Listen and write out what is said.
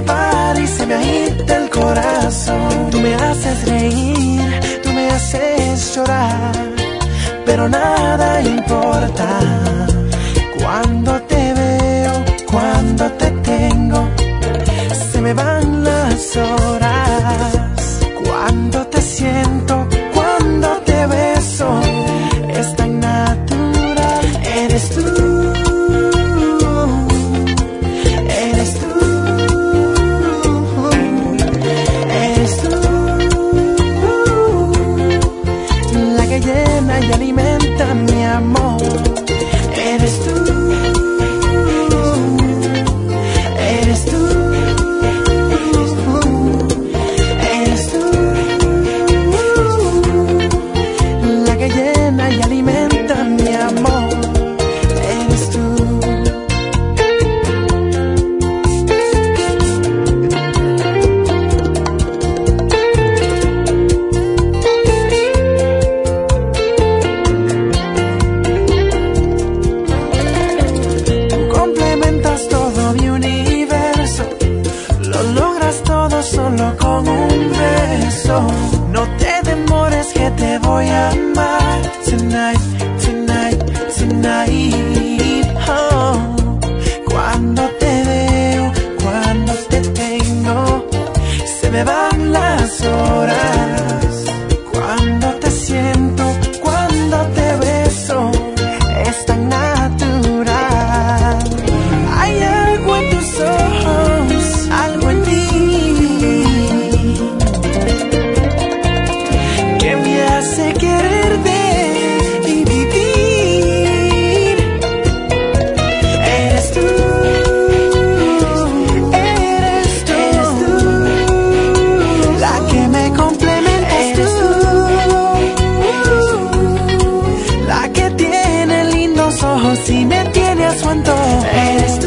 para y se me agita el corazón. Tú me haces reír, tú me haces llorar, pero nada importa. Cuando te veo, cuando te tengo, se me van las horas. Cuando te siento, cuando te beso, es tan natural. Eres tú, eres tú, eres tú, la que llena y alimenta mi amor. Eres tú, eres tú, eres tú, la que llena y alimenta mi amor. Eres tú. Complementas todo mi universo, lo logras todo solo con un beso. No te demores que te voy a amar. Tonight, tonight, tonight. Oh. Cuando te veo, cuando te tengo, se me van las horas. Cuando te siento, cuando te beso, es tan natural. Hay algo en tus ojos, algo en ti, que me hace quererte y vivir. Eres tú, eres tú, eres tú, la que me complementa. Eres tú, la que tiene lindos ojos y me tiene a su antojo. Eres tú.